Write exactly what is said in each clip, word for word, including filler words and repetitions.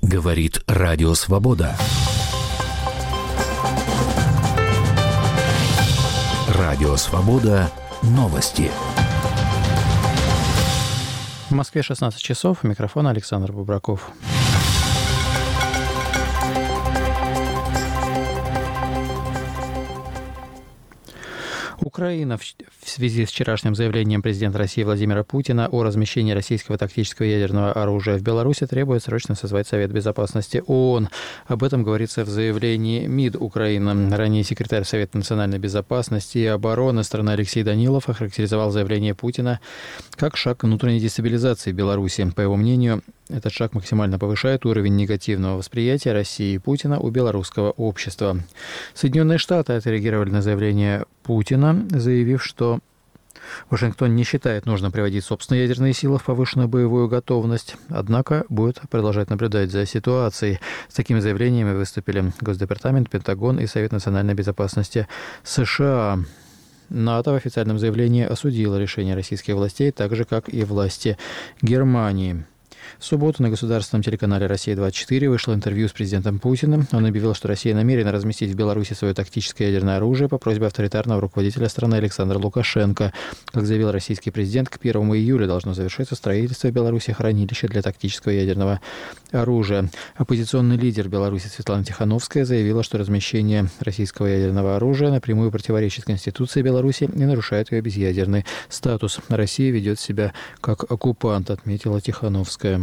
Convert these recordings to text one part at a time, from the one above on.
Говорит Радио Свобода. Радио Свобода. Новости. В Москве шестнадцать часов. Микрофон Александр Бубраков. Украина в связи с вчерашним заявлением президента России Владимира Путина о размещении российского тактического ядерного оружия в Беларуси требует срочно созвать Совет Безопасности ООН. Об этом говорится в заявлении МИД Украины. Ранее секретарь Совета национальной безопасности и обороны страны Алексей Данилов охарактеризовал заявление Путина как шаг к внутренней дестабилизации Беларуси. По его мнению, этот шаг максимально повышает уровень негативного восприятия России и Путина у белорусского общества. Соединенные Штаты отреагировали на заявление Путина, заявив, что Вашингтон не считает нужным приводить собственные ядерные силы в повышенную боевую готовность, однако будет продолжать наблюдать за ситуацией. С такими заявлениями выступили Госдепартамент, Пентагон и Совет национальной безопасности США. НАТО в официальном заявлении осудило решение российских властей, так же, как и власти Германии. В субботу на государственном телеканале «Россия-двадцать четыре» вышло интервью с президентом Путиным. Он объявил, что Россия намерена разместить в Беларуси свое тактическое ядерное оружие по просьбе авторитарного руководителя страны Александра Лукашенко. Как заявил российский президент, к первому июля должно завершиться строительство в Беларуси хранилища для тактического ядерного оружия. Оппозиционный лидер Беларуси Светлана Тихановская заявила, что размещение российского ядерного оружия напрямую противоречит Конституции Беларуси и нарушает ее безъядерный статус. Россия ведет себя как оккупант, отметила Тихановская.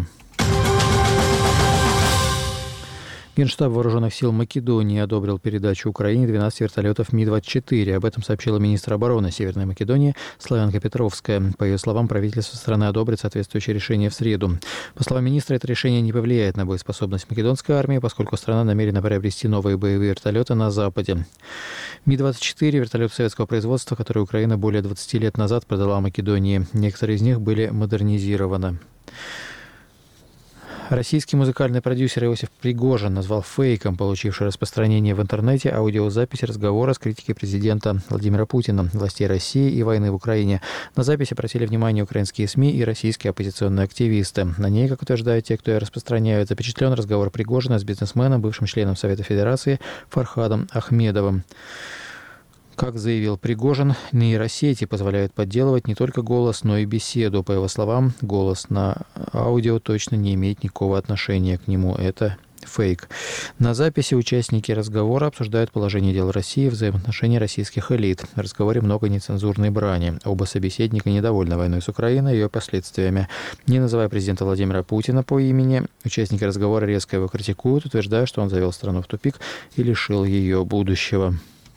Генштаб Вооруженных сил Македонии одобрил передачу Украине двенадцати вертолетов Ми двадцать четыре. Об этом сообщила министр обороны Северной Македонии Славянка Петровская. По ее словам, правительство страны одобрит соответствующее решение в среду. По словам министра, это решение не повлияет на боеспособность македонской армии, поскольку страна намерена приобрести новые боевые вертолеты на Западе. Ми двадцать четыре – вертолеты советского производства, которые Украина более двадцати лет назад продала Македонии. Некоторые из них были модернизированы. Российский музыкальный продюсер Иосиф Пригожин назвал фейком, получивший распространение в интернете, аудиозапись разговора с критикой президента Владимира Путина, властей России и войны в Украине. На запись обратили внимание украинские СМИ и российские оппозиционные активисты. На ней, как утверждают те, кто ее распространяют, запечатлен разговор Пригожина с бизнесменом, бывшим членом Совета Федерации Фархадом Ахмедовым. Как заявил Пригожин, нейросети позволяют подделывать не только голос, но и беседу. По его словам, голос на аудио точно не имеет никакого отношения к нему. Это фейк. На записи участники разговора обсуждают положение дел России, взаимоотношения российских элит. В разговоре много нецензурной брани. Оба собеседника недовольны войной с Украиной и ее последствиями. Не называя президента Владимира Путина по имени, участники разговора резко его критикуют, утверждая, что он завел страну в тупик и лишил ее будущего.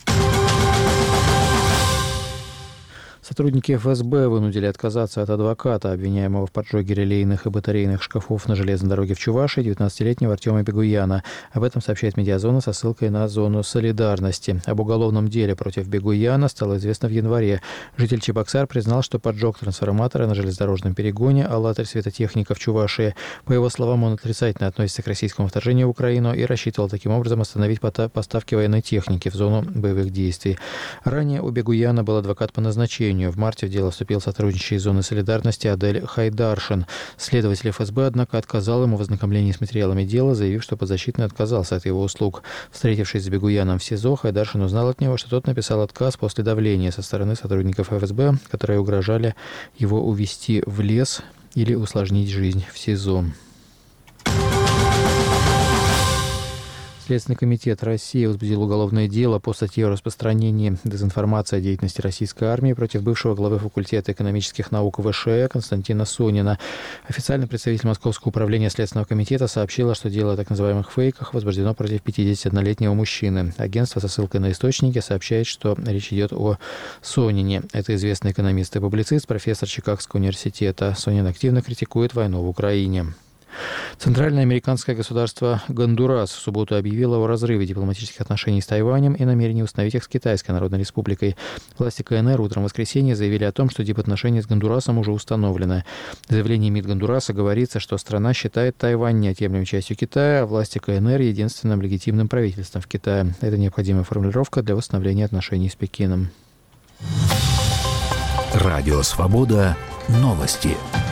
Сотрудники эф эс бэ вынудили отказаться от адвоката, обвиняемого в поджоге релейных и батарейных шкафов на железной дороге в Чувашии, девятнадцатилетнего Артема Бегуяна. Об этом сообщает «Медиазона» со ссылкой на зону солидарности. Об уголовном деле против Бегуяна стало известно в январе. Житель Чебоксар признал, что поджег трансформатора на железнодорожном перегоне «АЛЛАТРА Светотехника» в Чувашии. По его словам, он отрицательно относится к российскому вторжению в Украину и рассчитывал таким образом остановить поставки военной техники в зону боевых действий. Ранее у Бегуяна был адвокат по назначению. В марте в дело вступил сотрудничий из зоны солидарности Адель Хайдаршин. Следователь эф эс бэ, однако, отказал ему в ознакомлении с материалами дела, заявив, что подзащитный отказался от его услуг. Встретившись с Бегуяном в СИЗО, Хайдаршин узнал от него, что тот написал отказ после давления со стороны сотрудников эф эс бэ, которые угрожали его увезти в лес или усложнить жизнь в СИЗО. Следственный комитет России возбудил уголовное дело по статье о распространении дезинформации о деятельности российской армии против бывшего главы факультета экономических наук вэ ша э Константина Сонина. Официальный представитель Московского управления Следственного комитета сообщила, что дело о так называемых фейках возбуждено против пятидесятиоднолетнего мужчины. Агентство со ссылкой на источники сообщает, что речь идет о Сонине. Это известный экономист и публицист, профессор Чикагского университета. Сонин активно критикует войну в Украине. Центральное американское государство Гондурас в субботу объявило о разрыве дипломатических отношений с Тайванем и намерении установить их с Китайской Народной Республикой. Власти ка эн эр утром в воскресенье заявили о том, что дипотношения с Гондурасом уже установлены. В заявлении МИД Гондураса говорится, что страна считает Тайвань неотъемлемой частью Китая, а власти ка эн эр единственным легитимным правительством в Китае. Это необходимая формулировка для восстановления отношений с Пекином. Радио Свобода. Новости.